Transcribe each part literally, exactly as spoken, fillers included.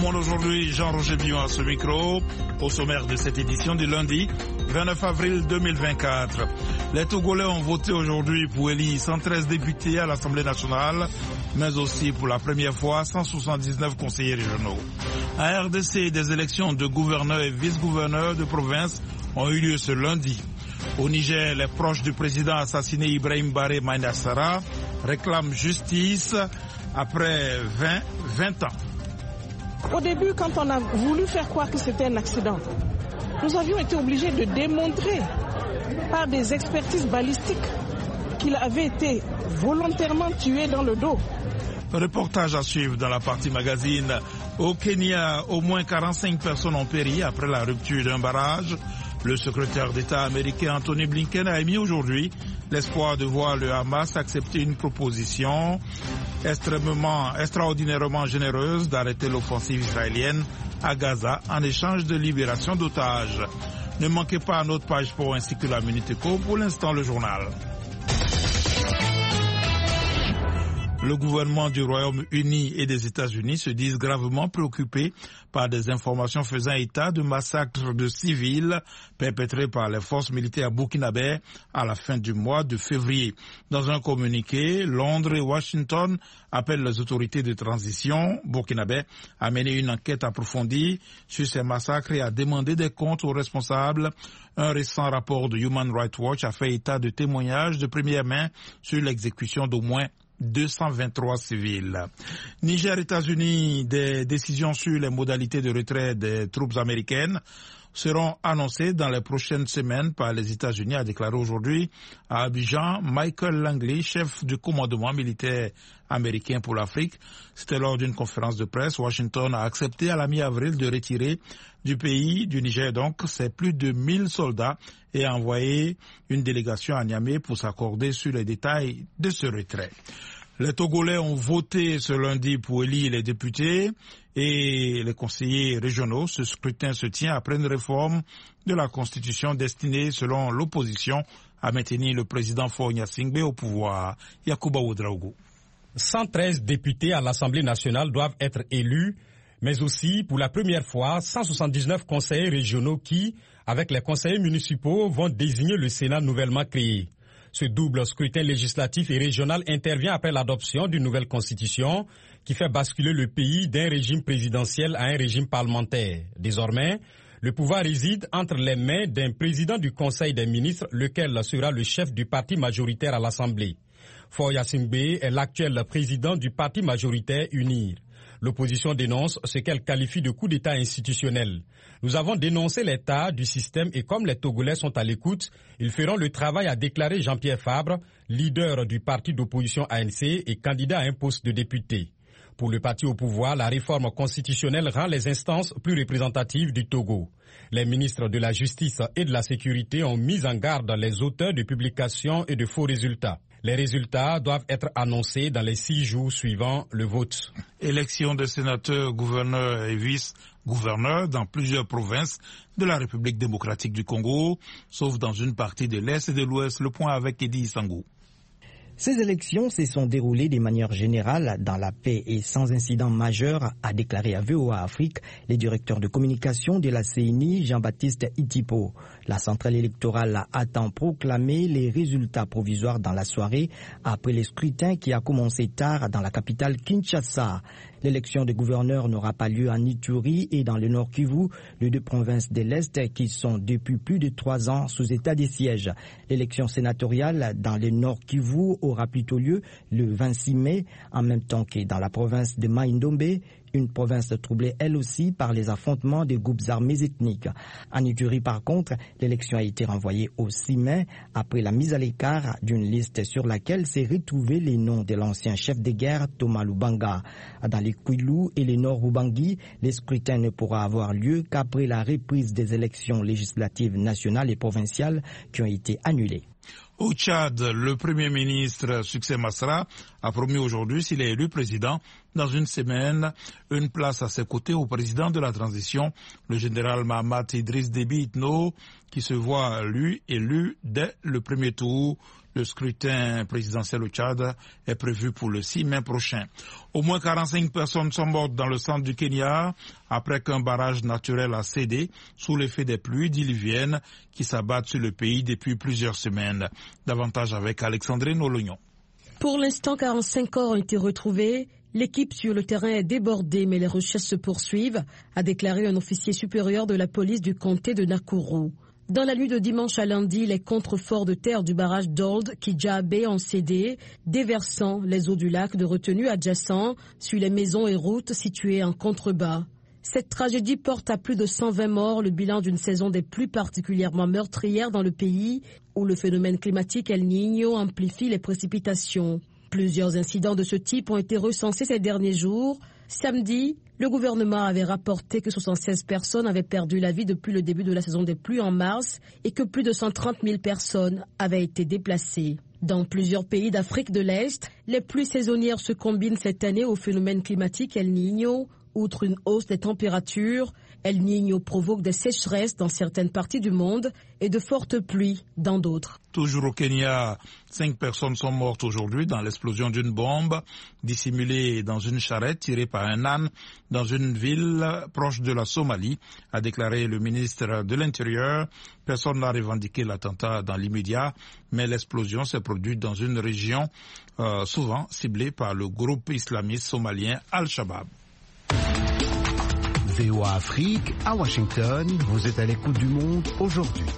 monde aujourd'hui, Jean-Roger Billon à ce micro. Au sommaire de cette édition du lundi vingt-neuf avril deux mille vingt-quatre. Les Togolais ont voté aujourd'hui pour élire cent treize députés à l'Assemblée nationale, mais aussi pour la première fois cent soixante-dix-neuf conseillers régionaux. En R D C, des élections de gouverneurs et vice-gouverneurs de province ont eu lieu ce lundi. Au Niger, les proches du président assassiné Ibrahim Baré Maïnassara réclament justice après vingt, vingt ans. Au début, quand on a voulu faire croire que c'était un accident, nous avions été obligés de démontrer par des expertises balistiques qu'il avait été volontairement tué dans le dos. Reportage à suivre dans la partie magazine. Au Kenya, au moins quarante-cinq personnes ont péri après la rupture d'un barrage. Le secrétaire d'État américain Anthony Blinken a émis aujourd'hui l'espoir de voir le Hamas accepter une proposition extrêmement, extraordinairement généreuse d'arrêter l'offensive israélienne à Gaza en échange de libération d'otages. Ne manquez pas à notre page pour ainsi que la Minute Éco. Pour l'instant, le journal. Le gouvernement du Royaume-Uni et des États-Unis se disent gravement préoccupés par des informations faisant état de massacres de civils perpétrés par les forces militaires burkinabè à la fin du mois de février. Dans un communiqué, Londres et Washington appellent les autorités de transition burkinabè à mener une enquête approfondie sur ces massacres et à demander des comptes aux responsables. Un récent rapport de Human Rights Watch a fait état de témoignages de première main sur l'exécution d'au moins deux cent vingt-trois civils. Niger, États-Unis, des décisions sur les modalités de retrait des troupes américaines seront annoncées dans les prochaines semaines par les États-Unis, a déclaré aujourd'hui à Abidjan Michael Langley, chef du commandement militaire américain pour l'Afrique. C'était lors d'une conférence de presse. Washington a accepté à la mi-avril de retirer du pays, du Niger donc, c'est plus de mille soldats et a envoyé une délégation à Niamey pour s'accorder sur les détails de ce retrait. Les Togolais ont voté ce lundi pour élire les députés et les conseillers régionaux. Ce scrutin se tient après une réforme de la Constitution destinée, selon l'opposition, à maintenir le président Faure Gnassingbé au pouvoir. Yacouba Ouedraogo. cent treize députés à l'Assemblée nationale doivent être élus, mais aussi, pour la première fois, cent soixante-dix-neuf conseillers régionaux qui, avec les conseillers municipaux, vont désigner le Sénat nouvellement créé. Ce double scrutin législatif et régional intervient après l'adoption d'une nouvelle constitution qui fait basculer le pays d'un régime présidentiel à un régime parlementaire. Désormais, le pouvoir réside entre les mains d'un président du Conseil des ministres, lequel sera le chef du parti majoritaire à l'Assemblée. Faure Gnassingbé est l'actuel président du parti majoritaire UNIR. L'opposition dénonce ce qu'elle qualifie de coup d'État institutionnel. Nous avons dénoncé l'état du système et comme les Togolais sont à l'écoute, ils feront le travail, a déclaré Jean-Pierre Fabre, leader du parti d'opposition A N C et candidat à un poste de député. Pour le parti au pouvoir, la réforme constitutionnelle rend les instances plus représentatives du Togo. Les ministres de la Justice et de la Sécurité ont mis en garde les auteurs de publications et de faux résultats. Les résultats doivent être annoncés dans les six jours suivant le vote. Élection de sénateurs, gouverneurs et vice-gouverneurs dans plusieurs provinces de la République démocratique du Congo, sauf dans une partie de l'Est et de l'Ouest. Le point avec Eddie Sangou. Ces élections se sont déroulées de manière générale dans la paix et sans incident majeur, a déclaré à V O A Afrique le directeur de communication de la C E N I, Jean-Baptiste Itipo. La centrale électorale attend proclamer les résultats provisoires dans la soirée après le scrutin qui a commencé tard dans la capitale Kinshasa. L'élection de gouverneur n'aura pas lieu en Ituri et dans le Nord Kivu, les deux provinces de l'Est qui sont depuis plus de trois ans sous état de siège. L'élection sénatoriale dans le Nord Kivu aura plutôt lieu le vingt-six mai, en même temps que dans la province de Mai-Ndombe, une province troublée elle aussi par les affrontements des groupes armés ethniques. En Ituri, par contre, l'élection a été renvoyée au six mai après la mise à l'écart d'une liste sur laquelle s'est retrouvé les noms de l'ancien chef de guerre Thomas Lubanga. Dans les Kwilu et les Nord Ubangi, les scrutins ne pourra avoir lieu qu'après la reprise des élections législatives nationales et provinciales qui ont été annulées. Au Tchad, le Premier ministre Succès Masra a promis aujourd'hui, s'il est élu président, dans une semaine une place à ses côtés au président de la transition, le général Mahamat Idriss Déby Itno, qui se voit, lui, élu dès le premier tour. Le scrutin présidentiel au Tchad est prévu pour le six mai prochain. Au moins quarante-cinq personnes sont mortes dans le centre du Kenya après qu'un barrage naturel a cédé sous l'effet des pluies diluviennes qui s'abattent sur le pays depuis plusieurs semaines. Davantage avec Alexandrine Olognon. Pour l'instant, quarante-cinq corps ont été retrouvés. L'équipe sur le terrain est débordée, mais les recherches se poursuivent, a déclaré un officier supérieur de la police du comté de Nakuru. Dans la nuit de dimanche à lundi, les contreforts de terre du barrage d'Old Kijabe ont cédé, déversant les eaux du lac de retenue adjacent sur les maisons et routes situées en contrebas. Cette tragédie porte à plus de cent vingt morts, le bilan d'une saison des pluies particulièrement meurtrières dans le pays, où le phénomène climatique El Niño amplifie les précipitations. Plusieurs incidents de ce type ont été recensés ces derniers jours. Samedi, le gouvernement avait rapporté que soixante-seize personnes avaient perdu la vie depuis le début de la saison des pluies en mars et que plus de cent trente mille personnes avaient été déplacées. Dans plusieurs pays d'Afrique de l'Est, les pluies saisonnières se combinent cette année au phénomène climatique El Niño. Outre une hausse des températures, El Niño provoque des sécheresses dans certaines parties du monde et de fortes pluies dans d'autres. Toujours au Kenya, cinq personnes sont mortes aujourd'hui dans l'explosion d'une bombe dissimulée dans une charrette tirée par un âne dans une ville proche de la Somalie, a déclaré le ministre de l'Intérieur. Personne n'a revendiqué l'attentat dans l'immédiat, mais l'explosion s'est produite dans une région euh, souvent ciblée par le groupe islamiste somalien Al-Shabaab. V O A Afrique, à Washington, vous êtes à l'écoute du monde aujourd'hui.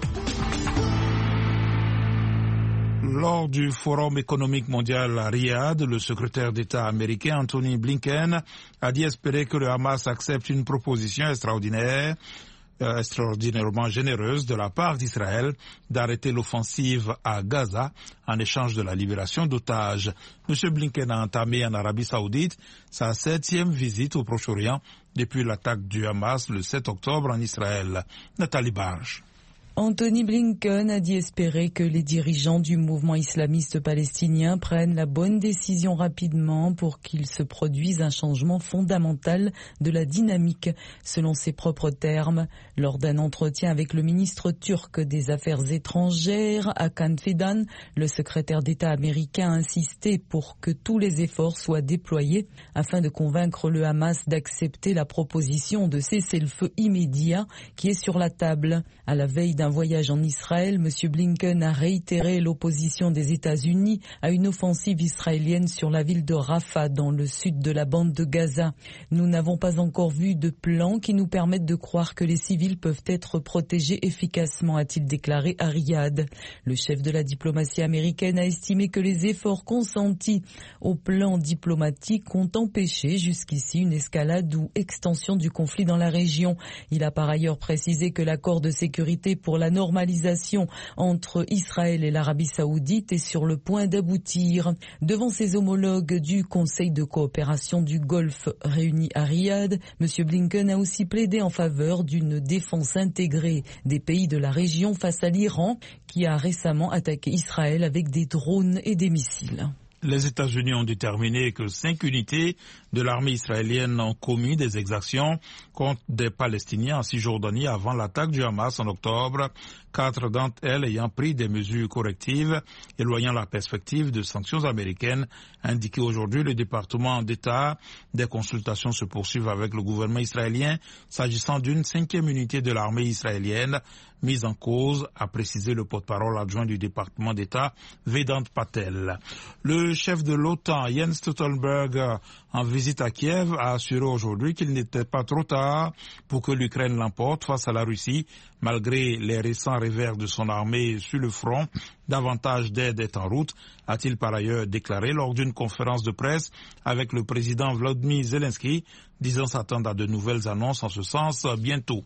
Lors du Forum économique mondial à Riyad, le secrétaire d'État américain Anthony Blinken a dit espérer que le Hamas accepte une proposition extraordinaire Euh, extraordinairement généreuse de la part d'Israël d'arrêter l'offensive à Gaza en échange de la libération d'otages. M. Blinken a entamé en Arabie Saoudite sa septième visite au Proche-Orient depuis l'attaque du Hamas le sept octobre en Israël. Nathalie Barge. Anthony Blinken a dit espérer que les dirigeants du mouvement islamiste palestinien prennent la bonne décision rapidement pour qu'il se produise un changement fondamental de la dynamique, selon ses propres termes. Lors d'un entretien avec le ministre turc des Affaires étrangères, Hakan Fidan, le secrétaire d'État américain a insisté pour que tous les efforts soient déployés afin de convaincre le Hamas d'accepter la proposition de cessez-le-feu immédiat qui est sur la table. À la veille d'un voyage en Israël, M. Blinken a réitéré l'opposition des États-Unis à une offensive israélienne sur la ville de Rafah dans le sud de la bande de Gaza. Nous n'avons pas encore vu de plan qui nous permette de croire que les civils peuvent être protégés efficacement, a-t-il déclaré à Riyad. Le chef de la diplomatie américaine a estimé que les efforts consentis au plan diplomatique ont empêché jusqu'ici une escalade ou extension du conflit dans la région. Il a par ailleurs précisé que l'accord de sécurité pour la normalisation entre Israël et l'Arabie Saoudite est sur le point d'aboutir. Devant ses homologues du Conseil de coopération du Golfe réunis à Riyad, M. Blinken a aussi plaidé en faveur d'une défense intégrée des pays de la région face à l'Iran, qui a récemment attaqué Israël avec des drones et des missiles. Les États-Unis ont déterminé que cinq unités de l'armée israélienne ont commis des exactions contre des Palestiniens en Cisjordanie avant l'attaque du Hamas en octobre, quatre d'entre elles ayant pris des mesures correctives, éloignant la perspective de sanctions américaines, a indiqué aujourd'hui le département d'État. Des consultations se poursuivent avec le gouvernement israélien s'agissant d'une cinquième unité de l'armée israélienne mise en cause, a précisé le porte-parole adjoint du département d'État, Vedant Patel. Le chef de l'OTAN, Jens Stoltenberg, en visite à Kiev, a assuré aujourd'hui qu'il n'était pas trop tard pour que l'Ukraine l'emporte face à la Russie, malgré les récents revers de son armée sur le front. Davantage d'aide est en route, a-t-il par ailleurs déclaré lors d'une conférence de presse avec le président Volodymyr Zelensky, disant s'attendre à de nouvelles annonces en ce sens bientôt.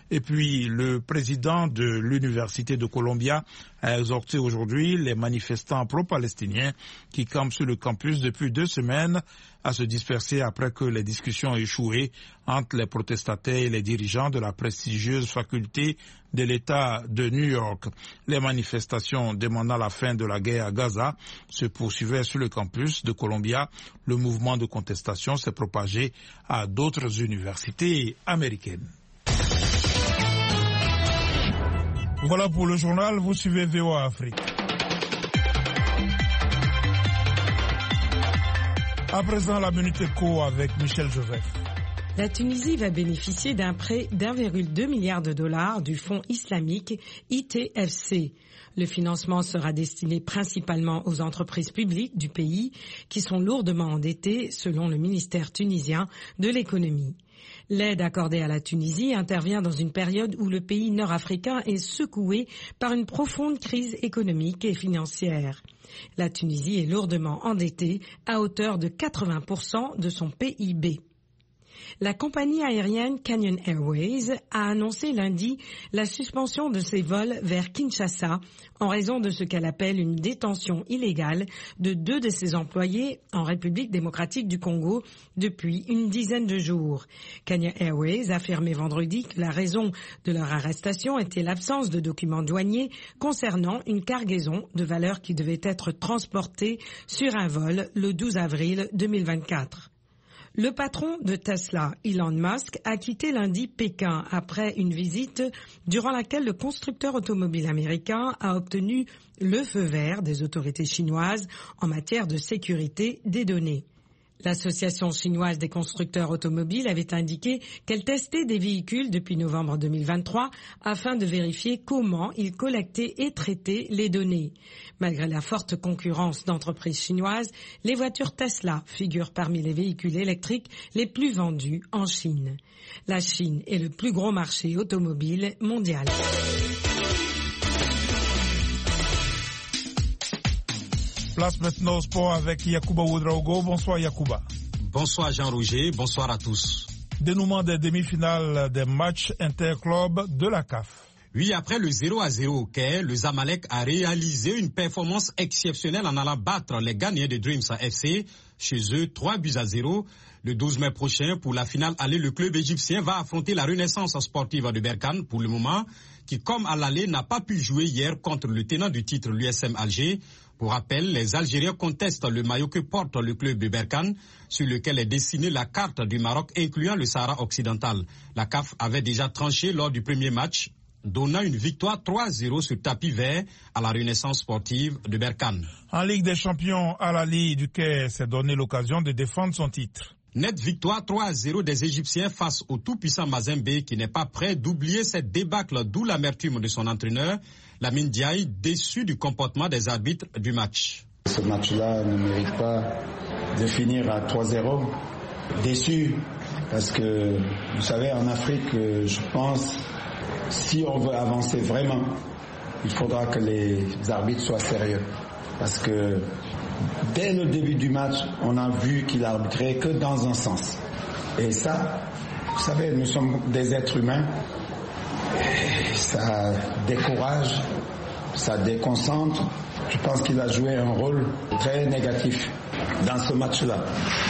Et puis, le président de l'Université de Columbia a exhorté aujourd'hui les manifestants pro-palestiniens qui campent sur le campus depuis deux semaines à se disperser après que les discussions ont échoué entre les protestataires et les dirigeants de la prestigieuse faculté de l'État de New York. Les manifestations demandant la fin de la guerre à Gaza se poursuivaient sur le campus de Columbia. Le mouvement de contestation s'est propagé à d'autres universités américaines. Voilà pour le journal, vous suivez V O A Afrique. À présent, la Minute Éco avec Michel Joseph. La Tunisie va bénéficier d'un prêt d'un virgule deux milliard de dollars du fonds islamique I T F C. Le financement sera destiné principalement aux entreprises publiques du pays qui sont lourdement endettées selon le ministère tunisien de l'économie. L'aide accordée à la Tunisie intervient dans une période où le pays nord-africain est secoué par une profonde crise économique et financière. La Tunisie est lourdement endettée à hauteur de quatre-vingts pour cent de son P I B. La compagnie aérienne Canyon Airways a annoncé lundi la suspension de ses vols vers Kinshasa en raison de ce qu'elle appelle une détention illégale de deux de ses employés en République démocratique du Congo depuis une dizaine de jours. Canyon Airways a affirmé vendredi que la raison de leur arrestation était l'absence de documents douaniers concernant une cargaison de valeur qui devait être transportée sur un vol le douze avril deux mille vingt-quatre. Le patron de Tesla, Elon Musk, a quitté lundi Pékin après une visite durant laquelle le constructeur automobile américain a obtenu le feu vert des autorités chinoises en matière de sécurité des données. L'association chinoise des constructeurs automobiles avait indiqué qu'elle testait des véhicules depuis novembre deux mille vingt-trois afin de vérifier comment ils collectaient et traitaient les données. Malgré la forte concurrence d'entreprises chinoises, les voitures Tesla figurent parmi les véhicules électriques les plus vendus en Chine. La Chine est le plus gros marché automobile mondial. Place maintenant au sport avec Yacouba Ouedraogo. Bonsoir Yacouba. Bonsoir Jean-Roger, bonsoir à tous. Dénouement des demi-finales des matchs interclubs de la C A F. Oui, après le zéro à zéro au Caire, le Zamalek a réalisé une performance exceptionnelle en allant battre les gagnants de Dreams F C chez eux trois buts à zéro. Le douze mai prochain, pour la finale aller, le club égyptien va affronter la Renaissance sportive de Berkane pour le moment, qui comme à l'aller n'a pas pu jouer hier contre le tenant du titre, l'U S M Alger. Pour rappel, les Algériens contestent le maillot que porte le club de Berkane, sur lequel est dessinée la carte du Maroc, incluant le Sahara occidental. La C A F avait déjà tranché lors du premier match, donnant une victoire trois à zéro sur tapis vert à la Renaissance sportive de Berkane. En Ligue des champions, Al-Ahly du Caire s'est donné l'occasion de défendre son titre. Nette victoire trois à zéro des Égyptiens face au tout-puissant Mazembe qui n'est pas prêt d'oublier cette débâcle, d'où l'amertume de son entraîneur, Lamine Diaye, déçu du comportement des arbitres du match. Ce match-là ne mérite pas de finir à trois zéro. Déçu parce que, vous savez, en Afrique, je pense, si on veut avancer vraiment, il faudra que les arbitres soient sérieux. Parce que dès le début du match, on a vu qu'il arbitrait que dans un sens. Et ça, vous savez, nous sommes des êtres humains. Et ça décourage, ça déconcentre. Je pense qu'il a joué un rôle très négatif dans ce match-là.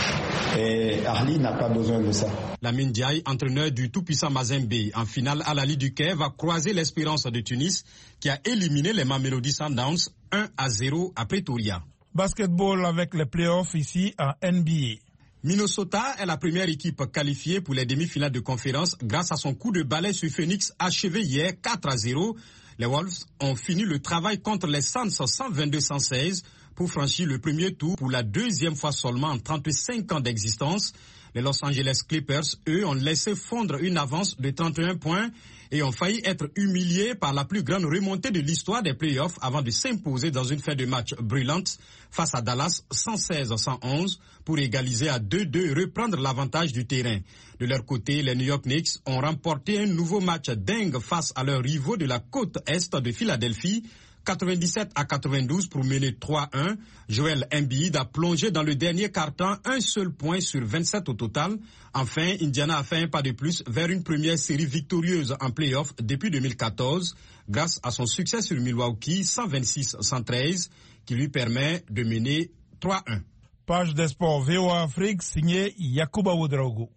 Et Ahly n'a pas besoin de ça. Lamine Diaye, entraîneur du tout-puissant Mazembe, en finale Al-Ahly du Caire, va croiser l'Espérance de Tunis qui a éliminé les Mamelody Sundowns un à zéro à Pretoria. Basketball avec les playoffs ici en N B A. Minnesota est la première équipe qualifiée pour les demi-finales de conférence grâce à son coup de balai sur Phoenix achevé hier quatre à zéro. Les Wolves ont fini le travail contre les Suns cent vingt-deux à cent seize pour franchir le premier tour pour la deuxième fois seulement en trente-cinq ans d'existence. Les Los Angeles Clippers, eux, ont laissé fondre une avance de trente et un points et ont failli être humiliés par la plus grande remontée de l'histoire des playoffs avant de s'imposer dans une fin de match brûlante face à Dallas cent seize à cent onze pour égaliser à deux deux et reprendre l'avantage du terrain. De leur côté, les New York Knicks ont remporté un nouveau match dingue face à leurs rivaux de la côte est de Philadelphie, quatre-vingt-dix-sept à quatre-vingt-douze pour mener trois un. Joël Embiid a plongé dans le dernier quart-temps un seul point sur vingt-sept au total. Enfin, Indiana a fait un pas de plus vers une première série victorieuse en play-off depuis deux mille quatorze grâce à son succès sur Milwaukee cent vingt-six à cent treize qui lui permet de mener trois un. Page des sports V O A Afrique signée Yacouba Ouedraogo.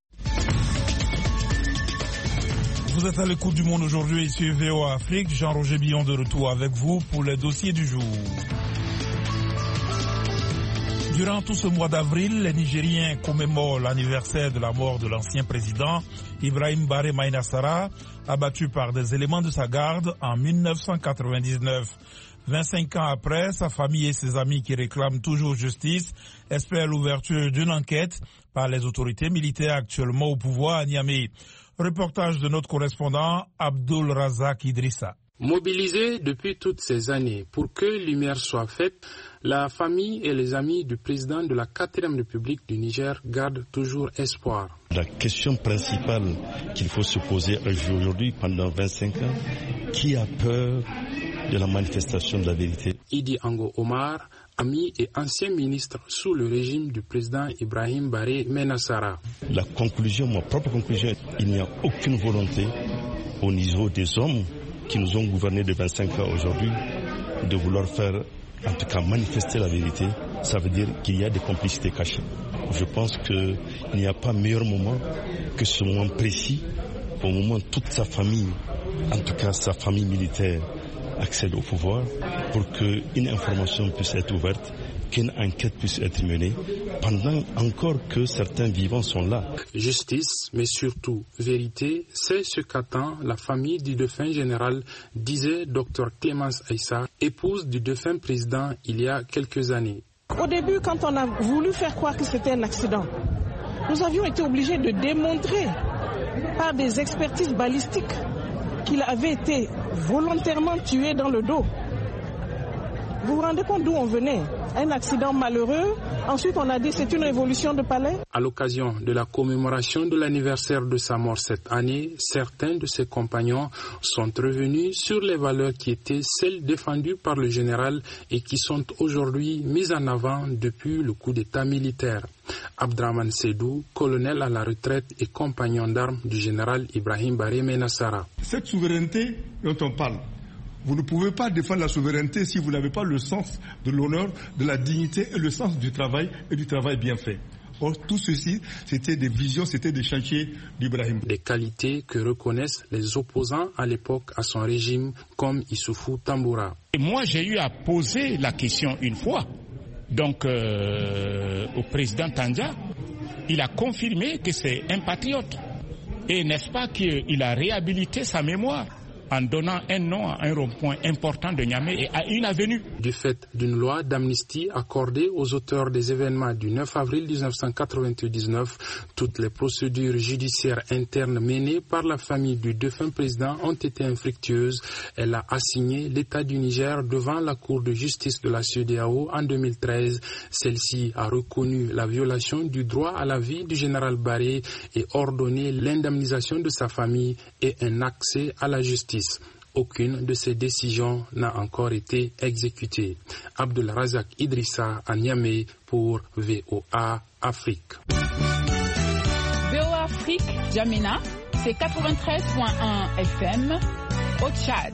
Vous êtes à l'écoute du monde aujourd'hui ici V O A Afrique. Jean-Roger Billon de retour avec vous pour les dossiers du jour. Durant tout ce mois d'avril, les Nigériens commémorent l'anniversaire de la mort de l'ancien président Ibrahim Baré Maïna Sara, abattu par des éléments de sa garde en mille neuf cent quatre-vingt-dix-neuf. vingt-cinq ans après, sa famille et ses amis qui réclament toujours justice espèrent l'ouverture d'une enquête par les autorités militaires actuellement au pouvoir à Niamey. Reportage de notre correspondant Abdul Razak Idrissa. Mobilisés depuis toutes ces années pour que lumière soit faite, la famille et les amis du président de la quatrième République du Niger gardent toujours espoir. La question principale qu'il faut se poser aujourd'hui pendant vingt-cinq ans, qui a peur de la manifestation de la vérité? Idi Ango Omar, ami et ancien ministre sous le régime du président Ibrahim Baré Maïna Sara. La conclusion, ma propre conclusion, il n'y a aucune volonté au niveau des hommes qui nous ont gouvernés de vingt-cinq ans aujourd'hui de vouloir faire, en tout cas manifester la vérité. Ça veut dire qu'il y a des complicités cachées. Je pense qu'il n'y a pas meilleur moment que ce moment précis, au moment où toute sa famille, en tout cas sa famille militaire, accède au pouvoir pour qu'une information puisse être ouverte, qu'une enquête puisse être menée, pendant encore que certains vivants sont là. Justice, mais surtout vérité, c'est ce qu'attend la famille du défunt général, disait docteur Clémence Aïssa, épouse du défunt président il y a quelques années. Au début, quand on a voulu faire croire que c'était un accident, nous avions été obligés de démontrer par des expertises balistiques qu'il avait été volontairement tué dans le dos. Vous vous rendez compte d'où on venait? Un accident malheureux. Ensuite, on a dit c'est une révolution de palais. À l'occasion de la commémoration de l'anniversaire de sa mort cette année, certains de ses compagnons sont revenus sur les valeurs qui étaient celles défendues par le général et qui sont aujourd'hui mises en avant depuis le coup d'État militaire. Abdraman Sedou, colonel à la retraite et compagnon d'armes du général Ibrahim Baré Maïna Sara. Cette souveraineté dont on parle, vous ne pouvez pas défendre la souveraineté si vous n'avez pas le sens de l'honneur, de la dignité et le sens du travail et du travail bien fait. Or, tout ceci, c'était des visions, c'était des chantiers d'Ibrahim. Des qualités que reconnaissent les opposants à l'époque à son régime, comme Issoufou Tamboura. Et moi, j'ai eu à poser la question une fois, donc euh, au président Tandja. Il a confirmé que c'est un patriote. Et n'est-ce pas qu'il a réhabilité sa mémoire en donnant un nom à un rond-point important de Niamey et à une avenue. Du fait d'une loi d'amnistie accordée aux auteurs des événements du neuf avril mille neuf cent quatre-vingt-dix-neuf, toutes les procédures judiciaires internes menées par la famille du défunt président ont été infructueuses. Elle a assigné l'État du Niger devant la Cour de justice de la C E D E A O en deux mille treize. Celle-ci a reconnu la violation du droit à la vie du général Baré et ordonné l'indemnisation de sa famille et un accès à la justice. Aucune de ces décisions n'a encore été exécutée. Abdul Razak Idrissa à Niamey pour V O A Afrique. V O A Afrique, Djamena, c'est quatre-vingt-treize point un F M au Tchad.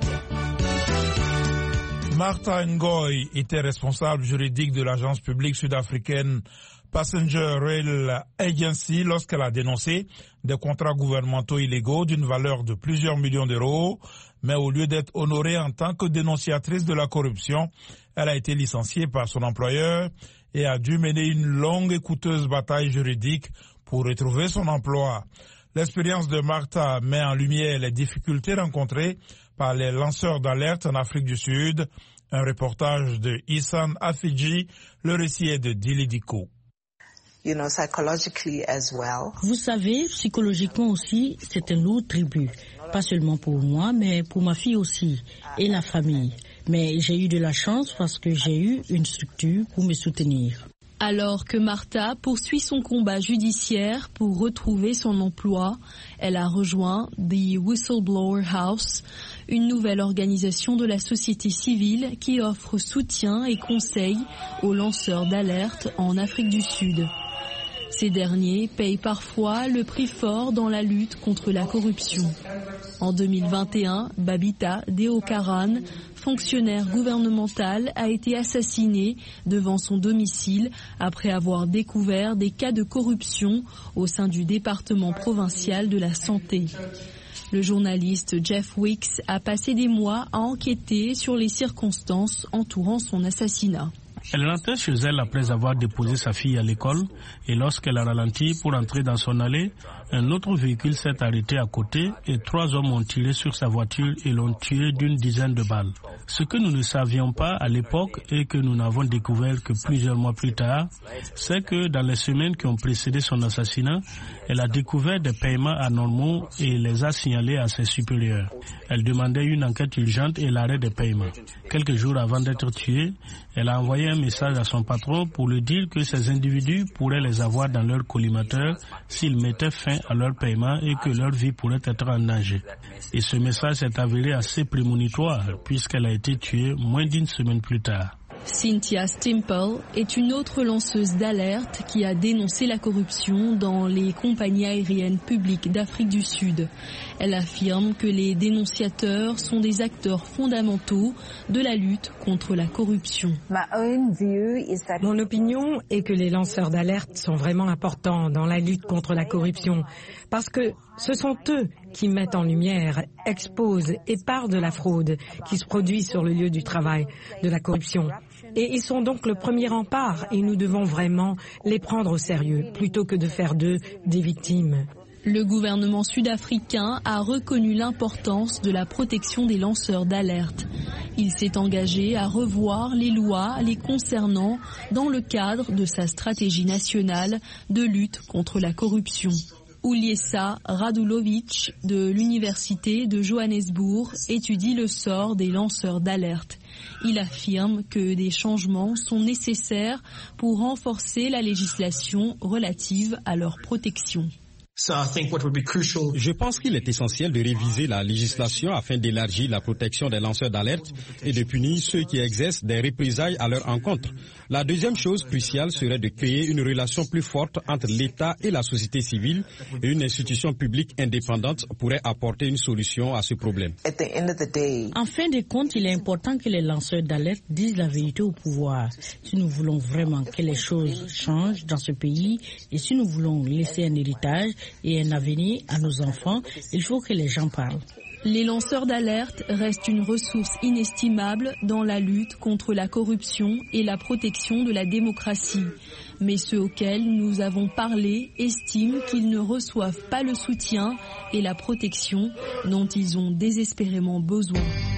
Martha Ngoy était responsable juridique de l'agence publique sud-africaine Passenger Rail Agency lorsqu'elle a dénoncé des contrats gouvernementaux illégaux d'une valeur de plusieurs millions d'euros, mais au lieu d'être honorée en tant que dénonciatrice de la corruption, elle a été licenciée par son employeur et a dû mener une longue et coûteuse bataille juridique pour retrouver son emploi. L'expérience de Martha met en lumière les difficultés rencontrées par les lanceurs d'alerte en Afrique du Sud. Un reportage de Issan Afidji, le récit est de Dili Diko. You know, psychologically as well. Vous savez, psychologiquement aussi, c'est un lourd tribut. Pas seulement pour moi, mais pour ma fille aussi, et la famille. Mais j'ai eu de la chance parce que j'ai eu une structure pour me soutenir. Alors que Martha poursuit son combat judiciaire pour retrouver son emploi, elle a rejoint The Whistleblower House, une nouvelle organisation de la société civile qui offre soutien et conseils aux lanceurs d'alerte en Afrique du Sud. Ces derniers payent parfois le prix fort dans la lutte contre la corruption. En deux mille vingt et un, Babita Deokaran, fonctionnaire gouvernemental, a été assassinée devant son domicile après avoir découvert des cas de corruption au sein du département provincial de la santé. Le journaliste Jeff Weeks a passé des mois à enquêter sur les circonstances entourant son assassinat. Elle rentrait chez elle après avoir déposé sa fille à l'école et lorsqu'elle a ralenti pour entrer dans son allée, un autre véhicule s'est arrêté à côté et trois hommes ont tiré sur sa voiture et l'ont tué d'une dizaine de balles. Ce que nous ne savions pas à l'époque et que nous n'avons découvert que plusieurs mois plus tard, c'est que dans les semaines qui ont précédé son assassinat, elle a découvert des paiements anormaux et les a signalés à ses supérieurs. Elle demandait une enquête urgente et l'arrêt des paiements. Quelques jours avant d'être tuée, elle a envoyé un message à son patron pour lui dire que ces individus pourraient les avoir dans leur collimateur s'ils mettaient fin à leur paiement et que leur vie pourrait être en danger. Et ce message s'est avéré assez prémonitoire puisqu'elle a été tuée moins d'une semaine plus tard. Cynthia Stimple est une autre lanceuse d'alerte qui a dénoncé la corruption dans les compagnies aériennes publiques d'Afrique du Sud. Elle affirme que les dénonciateurs sont des acteurs fondamentaux de la lutte contre la corruption. Mon opinion est que les lanceurs d'alerte sont vraiment importants dans la lutte contre la corruption parce que ce sont eux qui mettent en lumière, exposent et parlent de la fraude qui se produit sur le lieu du travail, de la corruption. Et ils sont donc le premier rempart et nous devons vraiment les prendre au sérieux plutôt que de faire d'eux des victimes. Le gouvernement sud-africain a reconnu l'importance de la protection des lanceurs d'alerte. Il s'est engagé à revoir les lois les concernant dans le cadre de sa stratégie nationale de lutte contre la corruption. Uliesa Radulovic de l'Université de Johannesburg étudie le sort des lanceurs d'alerte. Il affirme que des changements sont nécessaires pour renforcer la législation relative à leur protection. Je pense qu'il est essentiel de réviser la législation afin d'élargir la protection des lanceurs d'alerte et de punir ceux qui exercent des représailles à leur encontre. La deuxième chose cruciale serait de créer une relation plus forte entre l'État et la société civile et une institution publique indépendante pourrait apporter une solution à ce problème. En fin de compte, il est important que les lanceurs d'alerte disent la vérité au pouvoir. Si nous voulons vraiment que les choses changent dans ce pays et si nous voulons laisser un héritage et un avenir à nos enfants, il faut que les gens parlent. Les lanceurs d'alerte restent une ressource inestimable dans la lutte contre la corruption et la protection de la démocratie. Mais ceux auxquels nous avons parlé estiment qu'ils ne reçoivent pas le soutien et la protection dont ils ont désespérément besoin.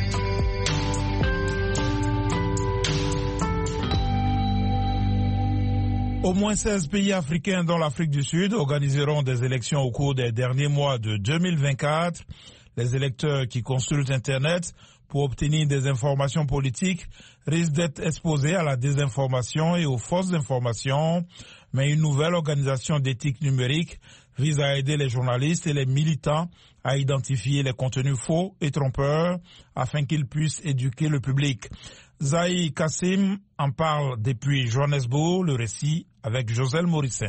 Au moins seize pays africains, dont l'Afrique du Sud, organiseront des élections au cours des derniers mois de deux mille vingt-quatre. Les électeurs qui consultent Internet pour obtenir des informations politiques risquent d'être exposés à la désinformation et aux fausses informations. Mais une nouvelle organisation d'éthique numérique vise à aider les journalistes et les militants à identifier les contenus faux et trompeurs afin qu'ils puissent éduquer le public. Zahi Kassim en parle depuis Johannesburg, le récit avec Joselle Morisset.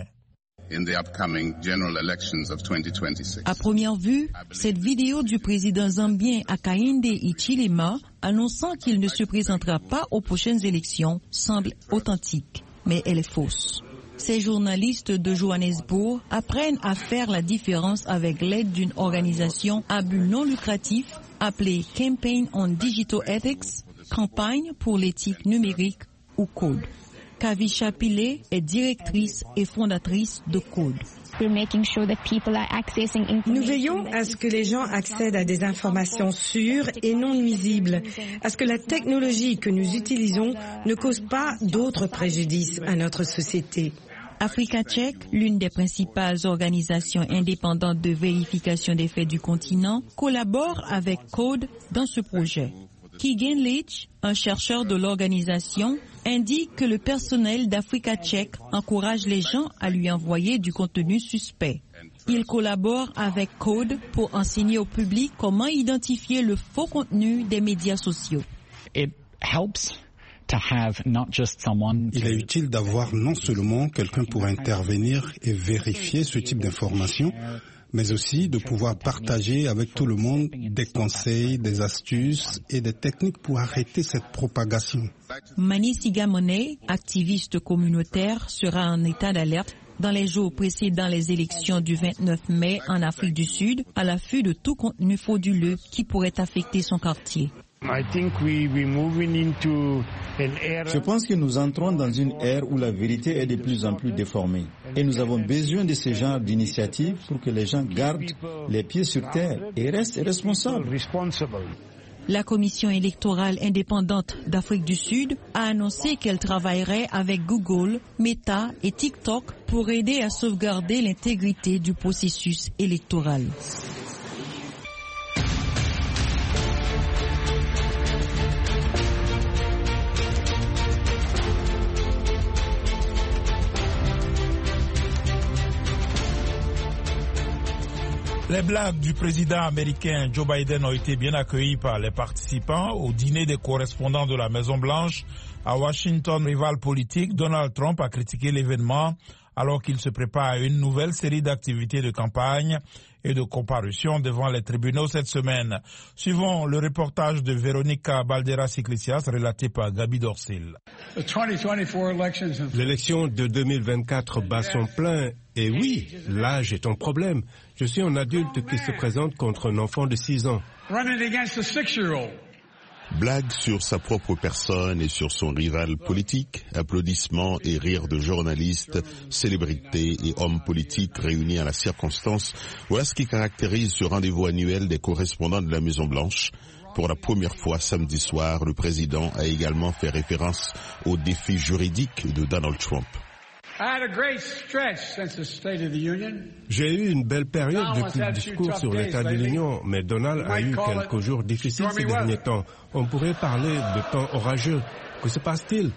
À première vue, cette vidéo du président zambien Hakainde Hichilema annonçant qu'il ne se présentera pas aux prochaines élections semble authentique, mais elle est fausse. Ces journalistes de Johannesburg apprennent à faire la différence avec l'aide d'une organisation à but non lucratif appelée Campaign on Digital Ethics, Campagne pour l'éthique numérique ou Code. Kavisha Pillay est directrice et fondatrice de Code. Nous veillons à ce que les gens accèdent à des informations sûres et non nuisibles, à ce que la technologie que nous utilisons ne cause pas d'autres préjudices à notre société. Africa Check, l'une des principales organisations indépendantes de vérification des faits du continent, collabore avec Code dans ce projet. Keegan Leach, un chercheur de l'organisation, indique que le personnel d'Africa Check encourage les gens à lui envoyer du contenu suspect. Il collabore avec Code pour enseigner au public comment identifier le faux contenu des médias sociaux. It helps to have not just someone Il est utile d'avoir non seulement quelqu'un pour intervenir et vérifier ce type d'informations, mais aussi de pouvoir partager avec tout le monde des conseils, des astuces et des techniques pour arrêter cette propagation. Mani Sigamone, activiste communautaire, sera en état d'alerte dans les jours précédant les élections du vingt-neuf mai en Afrique du Sud, à l'affût de tout contenu frauduleux qui pourrait affecter son quartier. Je pense que nous entrons dans une ère où la vérité est de plus en plus déformée. Et nous avons besoin de ce genre d'initiatives pour que les gens gardent les pieds sur terre et restent responsables. La Commission électorale indépendante d'Afrique du Sud a annoncé qu'elle travaillerait avec Google, Meta et TikTok pour aider à sauvegarder l'intégrité du processus électoral. Les blagues du président américain Joe Biden ont été bien accueillies par les participants au dîner des correspondants de la Maison-Blanche. À Washington, rival politique, Donald Trump a critiqué l'événement alors qu'il se prépare à une nouvelle série d'activités de campagne et de comparution devant les tribunaux cette semaine. Suivons le reportage de Véronica Balderas-Iglesias relaté par Gabi Dorsil. L'élection de deux mille vingt-quatre bat son plein. Et oui, l'âge est un problème. Je suis un adulte qui se présente contre un enfant de six ans. Blague sur sa propre personne et sur son rival politique, applaudissements et rires de journalistes, célébrités et hommes politiques réunis à la circonstance. Voilà ce qui caractérise ce rendez-vous annuel des correspondants de la Maison-Blanche. Pour la première fois samedi soir, le président a également fait référence aux défis juridiques de Donald Trump. J'ai eu une belle période depuis le discours sur l'état de l'Union, mais Donald a eu quelques jours difficiles ces derniers temps. On pourrait parler de temps orageux. Que se passe-t-il?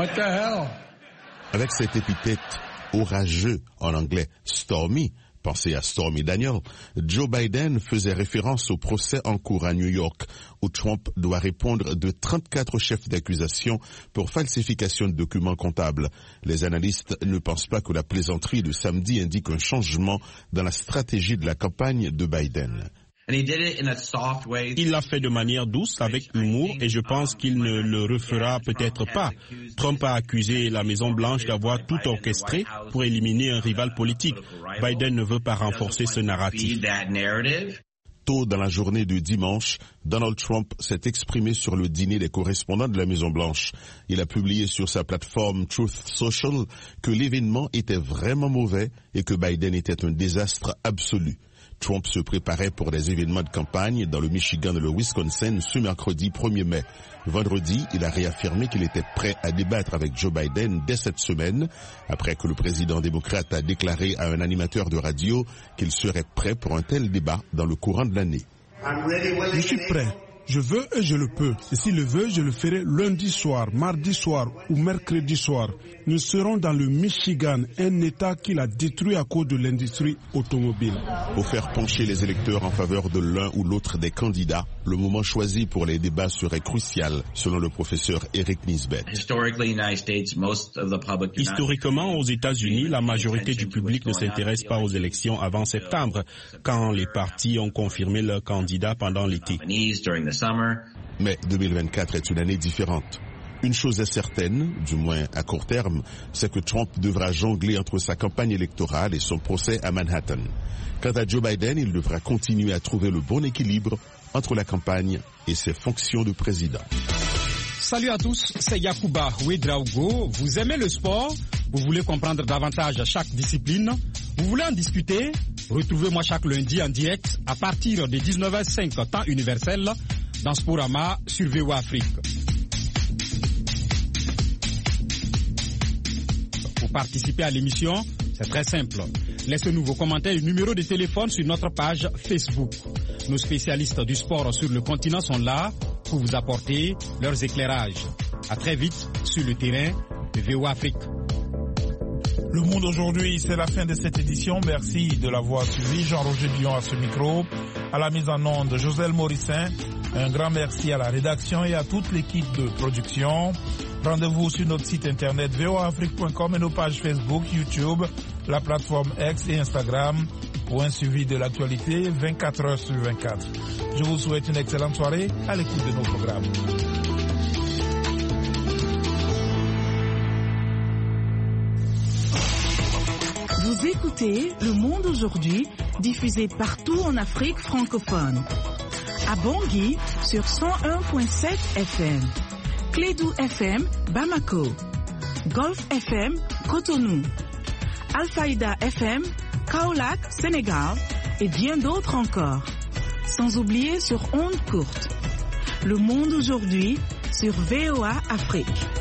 Avec cette épithète orageux en anglais stormy, pensez à Stormy Daniels, Joe Biden faisait référence au procès en cours à New York où Trump doit répondre de trente-quatre chefs d'accusation pour falsification de documents comptables. Les analystes ne pensent pas que la plaisanterie de samedi indique un changement dans la stratégie de la campagne de Biden. Il l'a fait de manière douce, avec humour, et je pense qu'il ne le refera peut-être pas. Trump a accusé la Maison-Blanche d'avoir tout orchestré pour éliminer un rival politique. Biden ne veut pas renforcer ce narratif. Tôt dans la journée de dimanche, Donald Trump s'est exprimé sur le dîner des correspondants de la Maison-Blanche. Il a publié sur sa plateforme Truth Social que l'événement était vraiment mauvais et que Biden était un désastre absolu. Trump se préparait pour des événements de campagne dans le Michigan et le Wisconsin ce mercredi premier mai. Vendredi, il a réaffirmé qu'il était prêt à débattre avec Joe Biden dès cette semaine, après que le président démocrate a déclaré à un animateur de radio qu'il serait prêt pour un tel débat dans le courant de l'année. Je suis prêt. Je veux et je le peux. Et s'il le veut, je le ferai lundi soir, mardi soir ou mercredi soir. Nous serons dans le Michigan, un État qu'il a détruit à cause de l'industrie automobile. Pour faire pencher les électeurs en faveur de l'un ou l'autre des candidats, le moment choisi pour les débats serait crucial, selon le professeur Eric Nisbet. Historiquement, aux États-Unis, la majorité du public ne s'intéresse pas aux élections avant septembre, quand les partis ont confirmé leurs candidats pendant l'été. Mais deux mille vingt-quatre est une année différente. Une chose est certaine, du moins à court terme, c'est que Trump devra jongler entre sa campagne électorale et son procès à Manhattan. Quant à Joe Biden, il devra continuer à trouver le bon équilibre entre la campagne et ses fonctions de président. Salut à tous, c'est Yacouba Ouedraogo. Vous aimez le sport? Vous voulez comprendre davantage chaque discipline? Vous voulez en discuter? Retrouvez-moi chaque lundi en direct à partir de dix-neuf heures cinq temps universel dans Sporama sur V O A Afrique. Pour participer à l'émission, c'est très simple. Laissez-nous vos commentaires et numéros de téléphone sur notre page Facebook. Nos spécialistes du sport sur le continent sont là pour vous apporter leurs éclairages. À très vite sur sur le terrain. V O A Afrique. Le Monde aujourd'hui, c'est la fin de cette édition. Merci de l'avoir suivi. Jean-Roger Billon à ce micro. À la mise en onde, Joselle Morissin. Un grand merci à la rédaction et à toute l'équipe de production. Rendez-vous sur notre site internet v o a afrique point com et nos pages Facebook, YouTube, la plateforme X et Instagram pour un suivi de l'actualité vingt-quatre heures sur vingt-quatre. Je vous souhaite une excellente soirée à l'écoute de nos programmes. Vous écoutez Le Monde aujourd'hui, diffusé partout en Afrique francophone. À Bangui sur cent un virgule sept F M, Clédou F M, Bamako, Golf F M, Cotonou, Alfaïda F M, Kaolack, Sénégal et bien d'autres encore. Sans oublier sur ondes courtes. Le Monde aujourd'hui sur V O A Afrique.